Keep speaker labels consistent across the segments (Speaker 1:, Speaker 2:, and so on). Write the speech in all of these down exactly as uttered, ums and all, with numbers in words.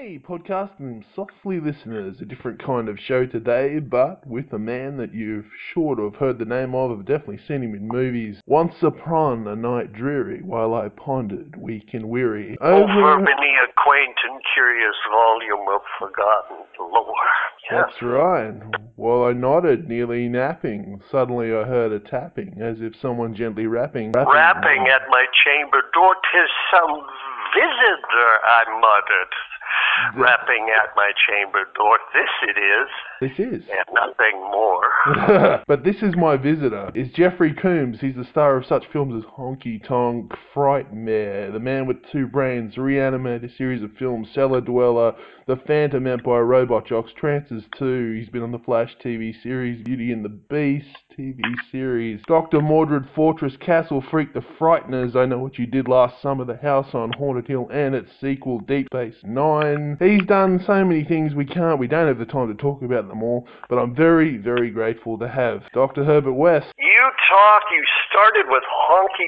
Speaker 1: Hey, podcast and softly listeners, a different kind of show today, but with a man that you've sure to have heard the name of, I've definitely seen him in movies. Once upon a night dreary, while I pondered, weak and weary.
Speaker 2: Over, Over many a quaint and curious volume of forgotten lore. Yes.
Speaker 1: That's right. While I nodded, nearly napping, suddenly I heard a tapping, as if someone gently rapping.
Speaker 2: Rapping, rapping at my chamber door, 'tis some visitor, I muttered. The... Rapping at my chamber door. This it is.
Speaker 1: This is.
Speaker 2: And nothing more.
Speaker 1: But this is my visitor. Is Jeffrey Combs. He's the star of such films as Honky Tonk, Frightmare, The Man with Two Brains, Reanimator series of films, Cellar Dweller, The Phantom Empire, Robot Jocks, Trances two. He's been on the Flash T V series, Beauty and the Beast T V series, Doctor Mordred, Fortress, Castle Freak, The Frighteners, I Know What You Did Last Summer, The House on Haunted Hill, and its sequel, Deep Space Nine. He's done so many things we can't, we don't have the time to talk about them all, but I'm very, very grateful to have Doctor Herbert West.
Speaker 2: You talk, you started with Honky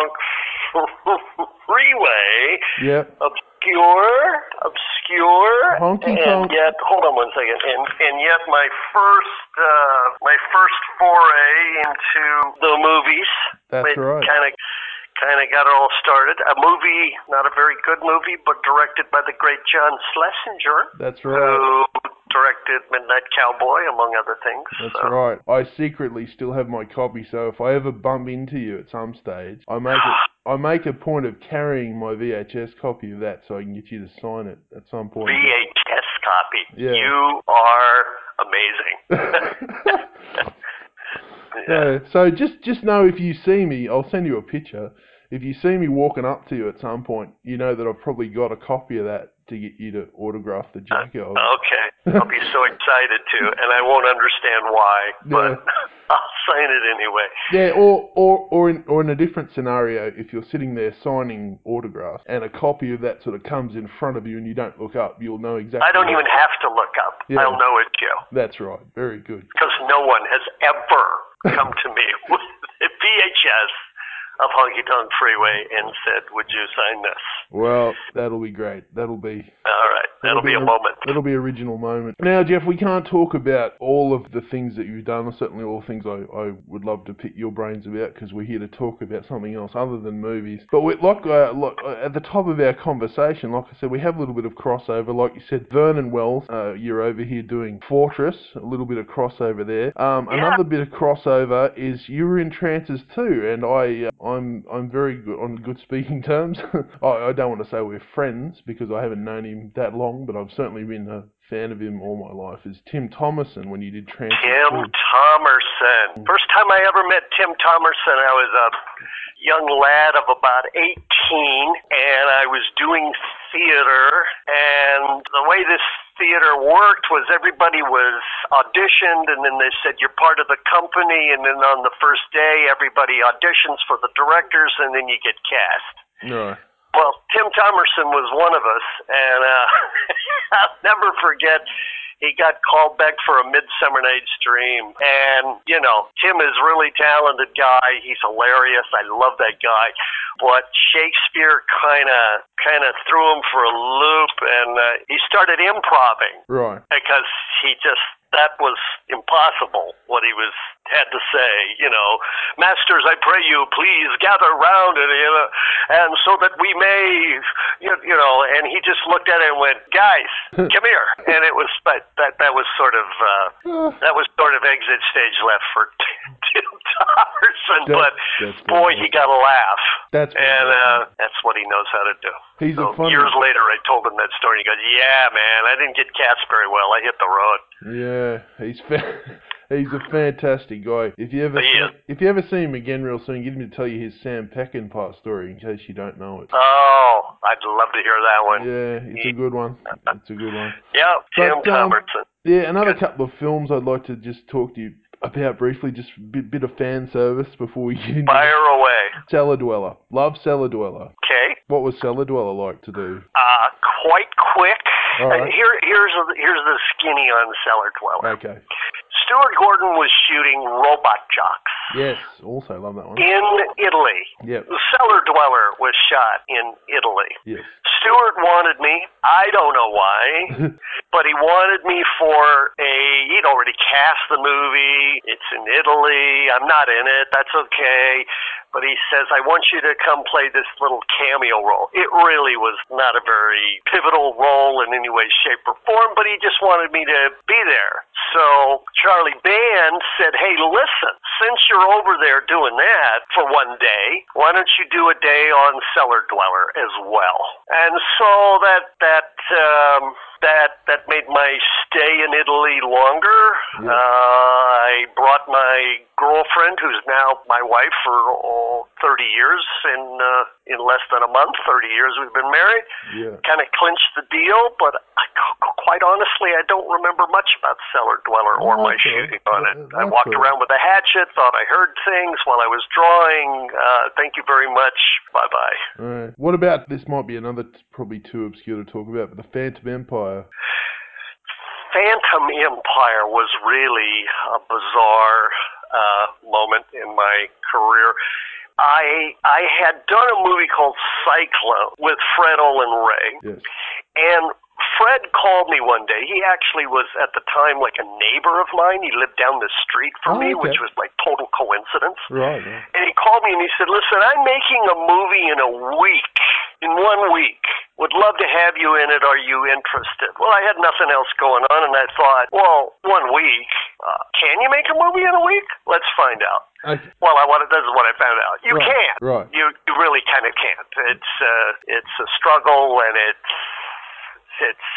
Speaker 2: Tonk Freeway.
Speaker 1: Yep.
Speaker 2: Obscure, obscure,
Speaker 1: Honky
Speaker 2: and
Speaker 1: Tonk.
Speaker 2: yet, hold on one second, and, and yet my first, uh, my first foray into the movies.
Speaker 1: That's right.
Speaker 2: Kind of Kind of got it all started. A movie, not a very good movie, but directed by the great John Schlesinger.
Speaker 1: That's right.
Speaker 2: Who directed Midnight Cowboy, among other things.
Speaker 1: That's
Speaker 2: so.
Speaker 1: right. I secretly still have my copy, so if I ever bump into you at some stage, I make it. I make a point of carrying my V H S copy of that so I can get you to sign it at some point.
Speaker 2: V H S copy.
Speaker 1: Yeah.
Speaker 2: You are amazing.
Speaker 1: Yeah. So just just know if you see me, I'll send you a picture. If you see me walking up to you at some point, you know that I've probably got a copy of that to get you to autograph the jacket.
Speaker 2: Uh, okay. I'll be so excited to, and I won't understand why, but yeah. I'll sign it anyway.
Speaker 1: Yeah, or or or in, or in a different scenario, if you're sitting there signing autographs and a copy of that sort of comes in front of you and you don't look up, you'll know exactly.
Speaker 2: I don't even have to look up. Yeah. I'll know it's you.
Speaker 1: That's right. Very good.
Speaker 2: Because no one has ever come to me with a V H S of Honky Tonk Freeway and said, would you sign this?
Speaker 1: Well, that'll be great. That'll be...
Speaker 2: All right. That'll, that'll be, be a moment.
Speaker 1: That'll be an original moment. Now, Jeff, we can't talk about all of the things that you've done, or certainly all the things I, I would love to pick your brains about, because we're here to talk about something else other than movies. But we, like, uh, like uh, at the top of our conversation, like I said, we have a little bit of crossover. Like you said, Vernon Wells, uh, you're over here doing Fortress, a little bit of crossover there. Um,
Speaker 2: yeah.
Speaker 1: Another bit of crossover is you were in Trances two, and I... Uh, I'm I'm very good on good speaking terms. I, I don't want to say we're friends because I haven't known him that long, but I've certainly been a fan of him all my life. Is Tim Thomerson when you did Trances
Speaker 2: Tim
Speaker 1: two.
Speaker 2: Thomerson. First time I ever met Tim Thomerson, I was a young lad of about eighteen, and I was doing theater, and the way this theater worked was everybody was auditioned, and then they said you're part of the company, and then on the first day everybody auditions for the directors, and then you get cast.
Speaker 1: No.
Speaker 2: Well, Tim Thomerson was one of us, and uh, I'll never forget, he got called back for A Midsummer Night's Dream. And, you know, Tim is a really talented guy. He's hilarious. I love that guy. But Shakespeare kind of kind of threw him for a loop, and uh, he started improvising.
Speaker 1: Right.
Speaker 2: Because he just, that was impossible, what he was had to say, you know. Masters, I pray you, please gather round, and, you know, and so that we may, you, you know, and he just looked at it and went, guys, come here. And it was, that, that, that was sort of, uh, that was sort of exit stage left for Tim Thomerson, but boy, he got a laugh.
Speaker 1: That's
Speaker 2: and uh, that's what he knows how to do.
Speaker 1: He's
Speaker 2: so
Speaker 1: a funny...
Speaker 2: Years later, I told him that story, and he goes, yeah, man, I didn't get cast very well. I hit the road.
Speaker 1: Yeah, he's fa- he's a fantastic guy. If you ever see, if you ever see him again real soon, get him to tell you his Sam Peckinpah story in case you don't know it.
Speaker 2: Oh, I'd love to hear that one.
Speaker 1: Yeah, it's he, a good one. It's a good one.
Speaker 2: Yeah, Tim Thomerson. Um,
Speaker 1: yeah, another good. couple of films I'd like to just talk to you about briefly, just a bit, bit of fan service before we get into
Speaker 2: Fire away.
Speaker 1: Cellar Dweller. Love Cellar Dweller.
Speaker 2: Okay.
Speaker 1: What was Cellar Dweller like to do?
Speaker 2: Uh, quite quick.
Speaker 1: All right.
Speaker 2: Uh, here, here's a, here's the skinny on Cellar Dweller.
Speaker 1: Okay.
Speaker 2: Stuart Gordon was shooting Robot Jocks.
Speaker 1: Yes, also love that one.
Speaker 2: In Italy.
Speaker 1: Yep.
Speaker 2: The Cellar Dweller was shot in Italy.
Speaker 1: Yes.
Speaker 2: Stuart wanted me. I don't know why, but he wanted me for a, he'd already cast the movie. It's in Italy. I'm not in it. That's okay. But he says, I want you to come play this little cameo role. It really was not a very pivotal role in any way, shape, or form, but he just wanted me to be there. So Charlie Band said, hey, listen, since you're over there doing that for one day, why don't you do a day on Cellar Dweller as well? And so that, that, um, that that made my stay in Italy longer.
Speaker 1: Yeah.
Speaker 2: Uh, I brought my girlfriend, who's now my wife for oh, thirty years, in uh, in less than a month. thirty years we've been married.
Speaker 1: Yeah.
Speaker 2: Kind of clinched the deal, but I, quite honestly, I don't remember much about Cellar Dweller or
Speaker 1: Oh,
Speaker 2: my
Speaker 1: okay.
Speaker 2: shooting on
Speaker 1: Yeah,
Speaker 2: it. I
Speaker 1: that's
Speaker 2: walked
Speaker 1: cool.
Speaker 2: around with a hatchet, thought I heard things while I was drawing. Uh, thank you very much. Bye-bye.
Speaker 1: Right. What about, this might be another, t- probably too obscure to talk about, but the Phantom Empire.
Speaker 2: Phantom Empire was really a bizarre uh, moment in my career. I I had done a movie called Cyclone with Fred Olin Ray,
Speaker 1: Yes.
Speaker 2: and Fred called me one day. He actually was at the time like a neighbor of mine. He lived down the street from
Speaker 1: Oh,
Speaker 2: me,
Speaker 1: okay.
Speaker 2: which was like total coincidence.
Speaker 1: Right, right.
Speaker 2: And he called me and he said, listen, I'm making a movie in a week, in one week. Would love to have you in it. Are you interested? Well, I had nothing else going on, and I thought, well, one week. Uh, can you make a movie in a week? Let's find out.
Speaker 1: Okay.
Speaker 2: Well, I wanted, this is what I found out. You
Speaker 1: Right,
Speaker 2: can't.
Speaker 1: right.
Speaker 2: You you really kind of can't. It's uh, it's a struggle, and it's it's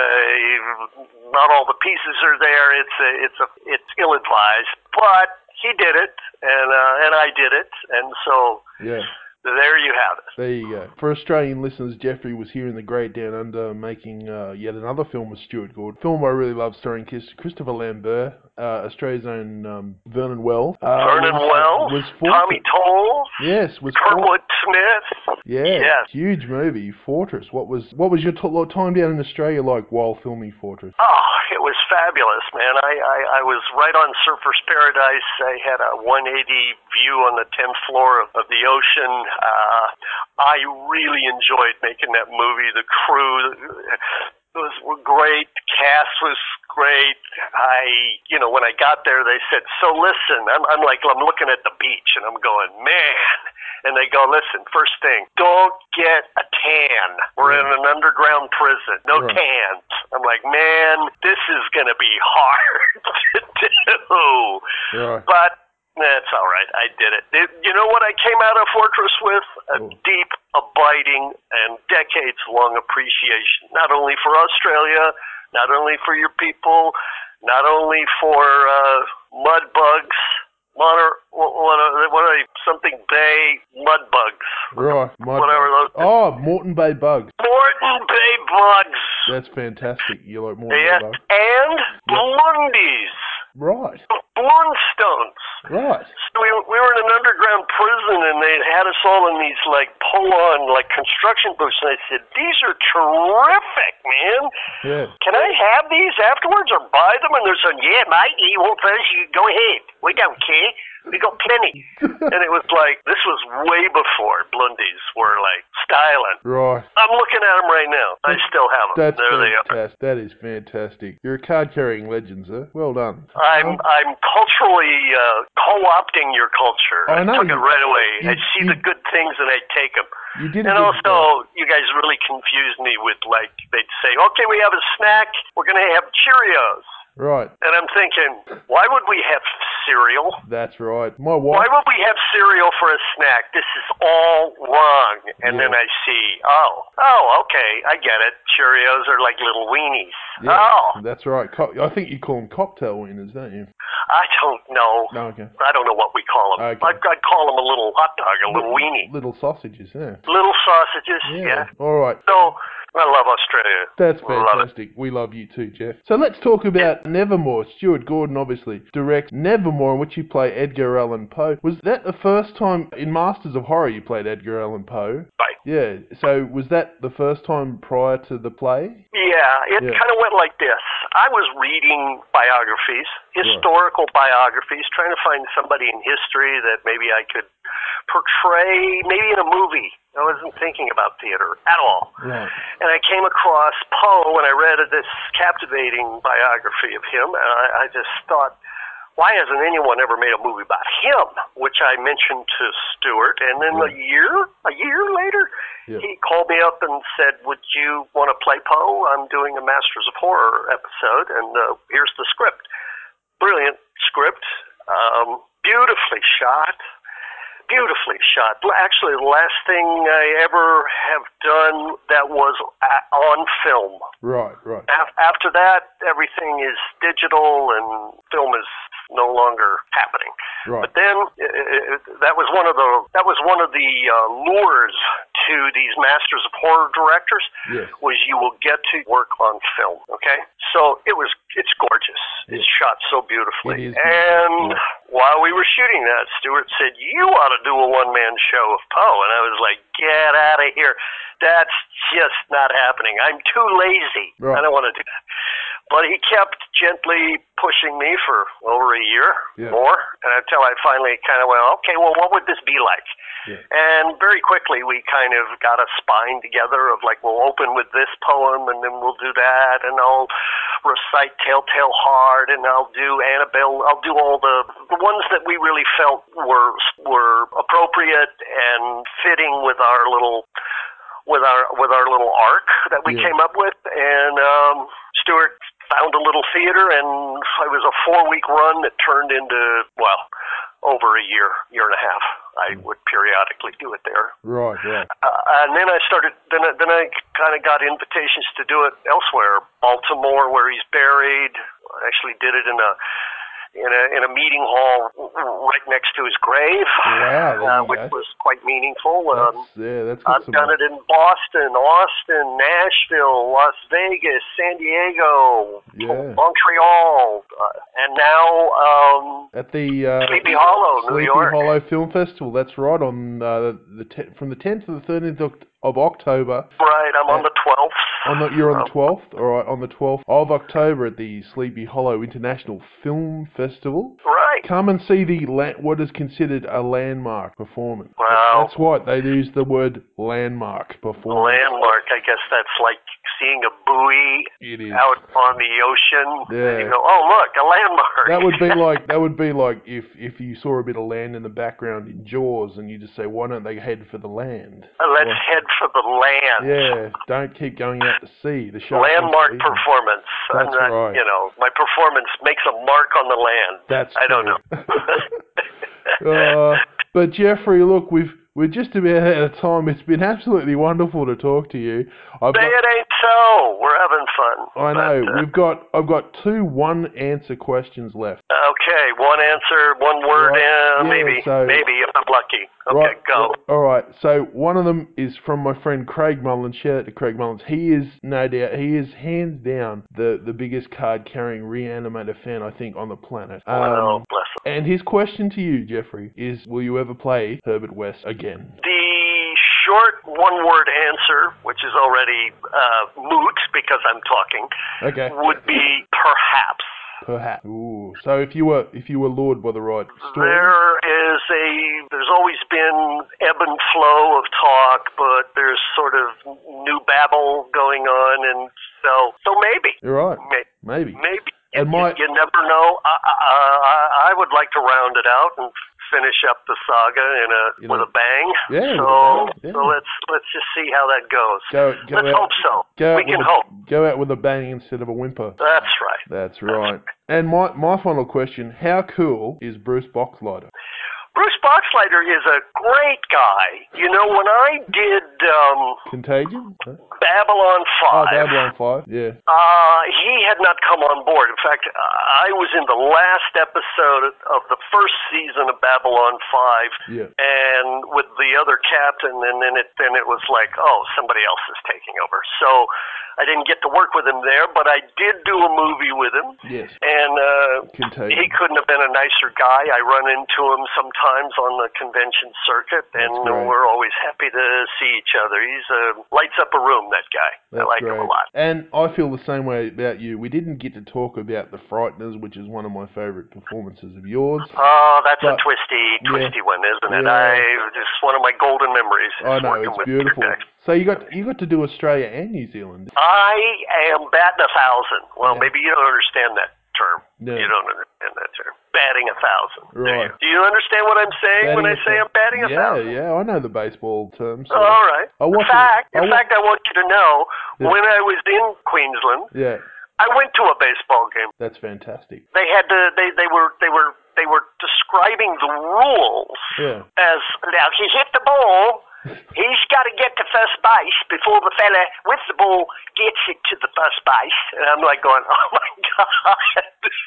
Speaker 2: uh, not all the pieces are there. It's a, it's a, it's ill-advised, but he did it, and uh, and I did it, and so
Speaker 1: Yeah.
Speaker 2: there you have it.
Speaker 1: There you go. For Australian listeners, Jeffrey was here in the Great Down Under making uh, yet another film with Stuart Gordon. Film I really love, starring Chris- Christopher Lambert, uh, Australia's own um, Vernon Wells. Uh,
Speaker 2: Vernon
Speaker 1: was,
Speaker 2: Wells,
Speaker 1: was
Speaker 2: Tommy
Speaker 1: Fortress.
Speaker 2: Tolles,
Speaker 1: Yes, was
Speaker 2: Kurtwood
Speaker 1: Fortress.
Speaker 2: Smith.
Speaker 1: Yeah,
Speaker 2: Yes.
Speaker 1: huge movie, Fortress. What was what was your t- time down in Australia like while filming Fortress?
Speaker 2: Oh, it was fabulous, man. I, I, I was right on Surfer's Paradise. I had a one eighty view on the tenth floor of, of the ocean. Uh, I really enjoyed making that movie. The crew was great. The cast was great. I, you know, when I got there, they said, so listen, I'm, I'm like, I'm looking at the beach and I'm going, man. And they go, listen, first thing, don't get a tan. We're in an underground prison. No
Speaker 1: Right.
Speaker 2: tans. I'm like, man, this is going to be hard to do.
Speaker 1: Right.
Speaker 2: But that's all right. I did it. it. You know what I came out of Fortress with? A
Speaker 1: Oh.
Speaker 2: deep, abiding, and decades-long appreciation, not only for Australia, not only for your people, not only for uh, mud bugs, Moner, what, what, are, what are they? Something Bay mud bugs.
Speaker 1: Right. Mud
Speaker 2: Whatever
Speaker 1: bugs.
Speaker 2: those-
Speaker 1: Oh, Moreton Bay bugs.
Speaker 2: Moreton Bay bugs.
Speaker 1: That's fantastic. You like Moreton
Speaker 2: Yeah,
Speaker 1: Bay bugs?
Speaker 2: and Blundies.
Speaker 1: Right.
Speaker 2: Blundstones.
Speaker 1: Right.
Speaker 2: So we, we were in an underground prison, and they had us all in these, like, pull-on, like, construction booths, and I said, these are terrific, man.
Speaker 1: Yeah.
Speaker 2: Can I have these afterwards or buy them? And they're saying, yeah, mate, you want those? You go ahead. We don't care. We got plenty. And it was like, this was way before Blundies were, like, styling.
Speaker 1: Right.
Speaker 2: I'm looking at them right now. I still have them.
Speaker 1: That's
Speaker 2: There they are.
Speaker 1: fantastic. That is fantastic. You're a card-carrying legend, sir. Well done.
Speaker 2: I'm
Speaker 1: Um,
Speaker 2: I'm culturally uh, co-opting your culture.
Speaker 1: I know
Speaker 2: took it
Speaker 1: you-
Speaker 2: right away.
Speaker 1: you-
Speaker 2: I see
Speaker 1: you-
Speaker 2: the good things and I take them.
Speaker 1: you did a
Speaker 2: And
Speaker 1: good job.
Speaker 2: also, you guys really confused me with, like, they'd say, okay, we have a snack. We're going to have Cheerios.
Speaker 1: Right.
Speaker 2: And I'm thinking, why would we have cereal?
Speaker 1: That's right. My
Speaker 2: Why
Speaker 1: wife.
Speaker 2: would we have cereal for a snack? This is all wrong. And
Speaker 1: Yeah.
Speaker 2: then I see, oh, oh, okay, I get it. Cheerios are like little weenies.
Speaker 1: Yeah,
Speaker 2: Oh,
Speaker 1: that's right. Co- I think you call them cocktail winners, don't you?
Speaker 2: I don't know.
Speaker 1: No, okay.
Speaker 2: I don't know what we call them.
Speaker 1: Okay.
Speaker 2: I'd, I'd call them a little hot dog, a little weenie.
Speaker 1: Little sausages, yeah.
Speaker 2: Little sausages,
Speaker 1: Yeah.
Speaker 2: yeah.
Speaker 1: All right.
Speaker 2: So, I love Australia.
Speaker 1: That's
Speaker 2: Love it.
Speaker 1: fantastic. We love you too, Jeff. So let's talk about Nevermore. Stuart Gordon obviously directs Nevermore, in which you play Edgar Allan Poe. Was that the first time in Masters of Horror you played Edgar Allan Poe?
Speaker 2: Right.
Speaker 1: Yeah. So was that the first time prior to the play?
Speaker 2: Yeah, it
Speaker 1: Yeah.
Speaker 2: kind of went like this. I was reading biographies, historical biographies, trying to find somebody in history that maybe I could portray, maybe in a movie. I wasn't thinking about theater at all.
Speaker 1: Right.
Speaker 2: And I came across Poe when I read this captivating biography of him, and I, I just thought, why hasn't anyone ever made a movie about him? Which I mentioned to Stuart, and then
Speaker 1: Yeah.
Speaker 2: a year, a year later,
Speaker 1: Yeah.
Speaker 2: he called me up and said, would you want to play Poe? I'm doing a Masters of Horror episode, and uh, here's the script. Brilliant script, um, beautifully shot, beautifully shot. Actually, the last thing I ever have done that was a- on film.
Speaker 1: Right, right.
Speaker 2: After that, everything is digital and film is no longer happening.
Speaker 1: Right.
Speaker 2: But then it, it, that was one of the that was one of the uh, lures to these Masters of Horror directors.
Speaker 1: Yes.
Speaker 2: Was you will get to work on film. Okay, so it was it's gorgeous.
Speaker 1: Yeah.
Speaker 2: It's shot so beautifully.
Speaker 1: It is beautiful.
Speaker 2: And
Speaker 1: yeah.
Speaker 2: while we were shooting that, Stuart said, "You ought to do a one man show of Poe," and I was like, "Get out of here! That's just not happening. I'm too lazy.
Speaker 1: Right.
Speaker 2: I don't want to do that." But he kept gently pushing me for over a year
Speaker 1: Yeah.
Speaker 2: more, and until I finally kind of went, okay, well, what would this be like?
Speaker 1: Yeah.
Speaker 2: And very quickly we kind of got a spine together of like, we'll open with this poem, and then we'll do that, and I'll recite Telltale Heart, and I'll do Annabelle. I'll do all the the ones that we really felt were were appropriate and fitting with our little with our with our little arc that we
Speaker 1: Yeah.
Speaker 2: came up with. And um, Stuart found a little theater, and it was a four-week run that turned into, well, over a year, year and a half. I
Speaker 1: Mm.
Speaker 2: would periodically do it there.
Speaker 1: Right, right.
Speaker 2: Uh, and then I started, then I, then I kind of got invitations to do it elsewhere. Baltimore, where he's buried. I actually did it in a in a in a meeting hall right next to his grave,
Speaker 1: Wow, there
Speaker 2: uh,
Speaker 1: you
Speaker 2: which
Speaker 1: go.
Speaker 2: was quite meaningful.
Speaker 1: That's,
Speaker 2: Um,
Speaker 1: yeah, that's got
Speaker 2: I've
Speaker 1: some...
Speaker 2: done it in Boston, Austin, Nashville, Las Vegas, San Diego,
Speaker 1: Yeah.
Speaker 2: Montreal, uh, and now um,
Speaker 1: At the uh,
Speaker 2: Sleepy Hollow, New
Speaker 1: Sleepy
Speaker 2: York.
Speaker 1: Hollow Film Festival. That's right, on uh, the te- from the tenth to the thirteenth of, of October.
Speaker 2: Right, I'm on
Speaker 1: Uh,
Speaker 2: the twelfth.
Speaker 1: On the, you're on the
Speaker 2: Um,
Speaker 1: twelfth, all right, on the twelfth of October at the Sleepy Hollow International Film Festival.
Speaker 2: Right.
Speaker 1: Come and see the la- what is considered a landmark performance.
Speaker 2: Wow.
Speaker 1: That's right, they use the word landmark performance.
Speaker 2: Landmark, I guess that's like seeing a buoy
Speaker 1: It is.
Speaker 2: out on the ocean.
Speaker 1: Yeah.
Speaker 2: And you go, oh, look, a landmark.
Speaker 1: That would be like that would be like if, if you saw a bit of land in the background in Jaws, and you just say, why don't they head for the land?
Speaker 2: Uh, Let's
Speaker 1: Well,
Speaker 2: head for the land.
Speaker 1: yeah, don't keep going out to sea. The shark
Speaker 2: Landmark
Speaker 1: won't eat them.
Speaker 2: performance.
Speaker 1: That's
Speaker 2: I'm not,
Speaker 1: right.
Speaker 2: You know, my performance makes a mark on the land.
Speaker 1: That's
Speaker 2: I don't know.
Speaker 1: true. uh, but Jeffrey, look, we've we're just about out of time. It's been absolutely wonderful to talk to you. I've
Speaker 2: Say
Speaker 1: got,
Speaker 2: it ain't so. We're having fun.
Speaker 1: I know
Speaker 2: But, uh,
Speaker 1: we've got I've got two one answer questions left.
Speaker 2: okay, one answer, one word
Speaker 1: Right.
Speaker 2: in,
Speaker 1: Yeah,
Speaker 2: maybe,
Speaker 1: so-
Speaker 2: maybe if I'm lucky. Okay,
Speaker 1: Right,
Speaker 2: go.
Speaker 1: All right. So one of them is from my friend Craig Mullins. Shout out to Craig Mullins. He is no doubt he is hands down the the biggest card carrying reanimator fan I think on the planet. Um,
Speaker 2: Well, bless him.
Speaker 1: and his question to you, Jeffrey, is: will you ever play Herbert West again?
Speaker 2: The short one-word answer, which is already uh, moot because I'm talking,
Speaker 1: Okay.
Speaker 2: would be perhaps.
Speaker 1: Perhaps. Ooh. So if you were if you were lured by the right story.
Speaker 2: There is a, there's always been ebb and flow of talk, but there's sort of new babble going on, and so, so maybe.
Speaker 1: You're right.
Speaker 2: May-
Speaker 1: Maybe.
Speaker 2: Maybe. You,
Speaker 1: And my-
Speaker 2: you, you never know. I, I, I would like to round it out and finish up the saga in a
Speaker 1: You
Speaker 2: with
Speaker 1: know,
Speaker 2: a bang.
Speaker 1: yeah, with
Speaker 2: So,
Speaker 1: a bang, yeah.
Speaker 2: so let's let's just see how that goes.
Speaker 1: Go, go
Speaker 2: let's
Speaker 1: out,
Speaker 2: hope so.
Speaker 1: Go
Speaker 2: we
Speaker 1: out
Speaker 2: can
Speaker 1: with a,
Speaker 2: hope.
Speaker 1: Go out with a bang instead of a whimper.
Speaker 2: That's right.
Speaker 1: That's right. And my my final question: how cool is Bruce Boxleiter?
Speaker 2: Bruce Boxleiter is a great guy. You know, when I did um,
Speaker 1: Contagion? Huh?
Speaker 2: Babylon
Speaker 1: Oh,
Speaker 2: five,
Speaker 1: Babylon five. Yeah.
Speaker 2: Uh, he had not come on board. In fact, I was in the last episode of the first season of Babylon five,
Speaker 1: Yeah.
Speaker 2: and and with the other captain, and then it then it was like, oh, somebody else is taking over. So I didn't get to work with him there, but I did do a movie with him.
Speaker 1: Yes.
Speaker 2: And uh,
Speaker 1: Contagion.
Speaker 2: he couldn't have been a nicer guy. I run into him sometimes on the convention circuit, and
Speaker 1: That's great.
Speaker 2: we're always happy to see each other. He's uh, lights up a room, that guy.
Speaker 1: That's
Speaker 2: I like
Speaker 1: great.
Speaker 2: him a lot.
Speaker 1: And I feel the same way about you. We didn't get to talk about The Frighteners, which is one of my favourite performances of yours.
Speaker 2: Oh, that's
Speaker 1: But-
Speaker 2: a twisty, twisty
Speaker 1: yeah.
Speaker 2: one, isn't it?
Speaker 1: Yeah.
Speaker 2: I it's one of my golden memories.
Speaker 1: I
Speaker 2: is
Speaker 1: know,
Speaker 2: working
Speaker 1: it's
Speaker 2: with
Speaker 1: beautiful.
Speaker 2: Peter Jackson.
Speaker 1: So you got you got to do Australia and New Zealand.
Speaker 2: I am batting a thousand. Well,
Speaker 1: Yeah.
Speaker 2: maybe you don't understand that term.
Speaker 1: No.
Speaker 2: You don't understand that term. Batting a thousand.
Speaker 1: Right.
Speaker 2: Do you, do you understand what I'm saying when I
Speaker 1: Batting a
Speaker 2: say
Speaker 1: thou-
Speaker 2: I'm batting a
Speaker 1: yeah,
Speaker 2: thousand?
Speaker 1: Yeah, I know the baseball term. So.
Speaker 2: All right.
Speaker 1: I
Speaker 2: In
Speaker 1: watch it-
Speaker 2: fact,
Speaker 1: I
Speaker 2: in
Speaker 1: wa-
Speaker 2: fact, I want you to know
Speaker 1: Yeah.
Speaker 2: when I was in Queensland,
Speaker 1: Yeah,
Speaker 2: I went to a baseball game.
Speaker 1: that's fantastic.
Speaker 2: They had to. They they were they were they were describing the rules
Speaker 1: Yeah.
Speaker 2: as now he hit the ball. He's got to get to first base before the fella with the ball gets it to the first base. And I'm like going, oh my God.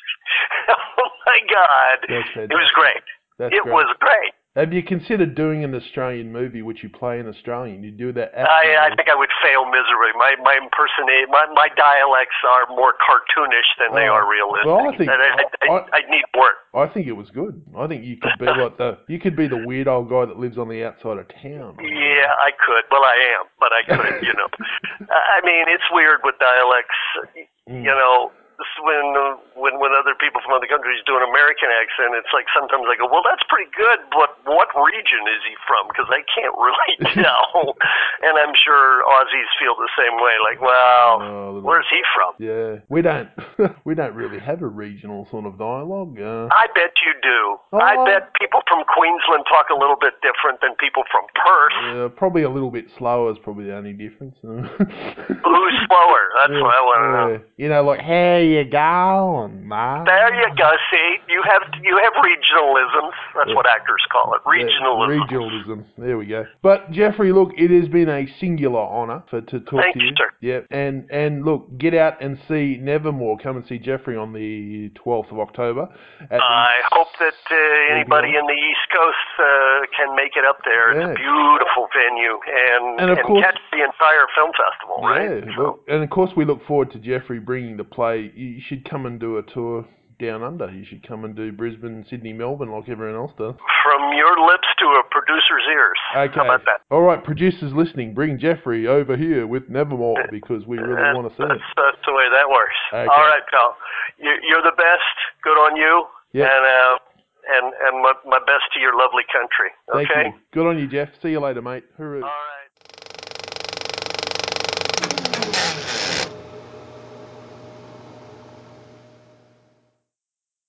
Speaker 2: Oh my God.
Speaker 1: That's
Speaker 2: It was
Speaker 1: fantastic.
Speaker 2: great.
Speaker 1: That's
Speaker 2: it
Speaker 1: great.
Speaker 2: was great.
Speaker 1: Have you considered doing an Australian movie which you play in Australian? You do that
Speaker 2: I, I
Speaker 1: accent?
Speaker 2: think I would fail miserably. My my impersonate my, my dialects are more cartoonish than they
Speaker 1: Oh,
Speaker 2: are realistic.
Speaker 1: well, I think-
Speaker 2: And I, I, I,
Speaker 1: I-
Speaker 2: I'd need work.
Speaker 1: I think it was good. I think you could be like the you could be the weird old guy that lives on the outside of town.
Speaker 2: Yeah, I could. Well, I am, but I could. You know, I mean, it's weird with dialects.
Speaker 1: Mm.
Speaker 2: You know, this is when uh, when when other people from other countries do an American accent, it's like sometimes I go, well, that's pretty good, but what region is he from? Because I can't really tell. And I'm sure Aussies feel the same way. Like, well,
Speaker 1: Oh,
Speaker 2: where's he from?
Speaker 1: Yeah, we don't we don't really have a regional sort of dialogue. Uh,
Speaker 2: I bet you do.
Speaker 1: Oh.
Speaker 2: I bet people from Queensland talk a little bit different than people from Perth.
Speaker 1: uh, probably a little bit slower is probably the only difference.
Speaker 2: Who's slower? That's what I want to know.
Speaker 1: Yeah. You know, like, how you going, man?
Speaker 2: There you go. See, you have you have regionalisms. That's
Speaker 1: Yeah.
Speaker 2: what actors call it. Regionalism.
Speaker 1: Regionalism. There we go. But Jeffrey, look, it has been a singular honour for to talk
Speaker 2: Thanks,
Speaker 1: to you.
Speaker 2: sir.
Speaker 1: Yeah, and and look, get out and see Nevermore. Come and see Jeffrey on the twelfth of October. At the
Speaker 2: I hope that uh, anybody in the East Coast uh, can make it up there. It's
Speaker 1: Yeah.
Speaker 2: a beautiful venue, and
Speaker 1: And of course-
Speaker 2: catch the entire film festival, right?
Speaker 1: Yeah,
Speaker 2: So-
Speaker 1: look, and of course we look forward to Jeffrey bringing the play. You should come and do a tour down under. You should come and do Brisbane, Sydney, Melbourne like everyone else does.
Speaker 2: From your lips to a producer's ears.
Speaker 1: Okay.
Speaker 2: How about that?
Speaker 1: All right, producers listening, bring Jeffrey over here with Nevermore because we really
Speaker 2: That's-
Speaker 1: want to see it.
Speaker 2: that's, that's the way that works.
Speaker 1: Okay.
Speaker 2: All right, pal. You're, you're the best. Good on you.
Speaker 1: Yeah.
Speaker 2: And uh, and and my, my best to your lovely country.
Speaker 1: Thank
Speaker 2: Okay.
Speaker 1: you. Good on you, Jeff. See you later, mate. Hooroo.
Speaker 2: All right.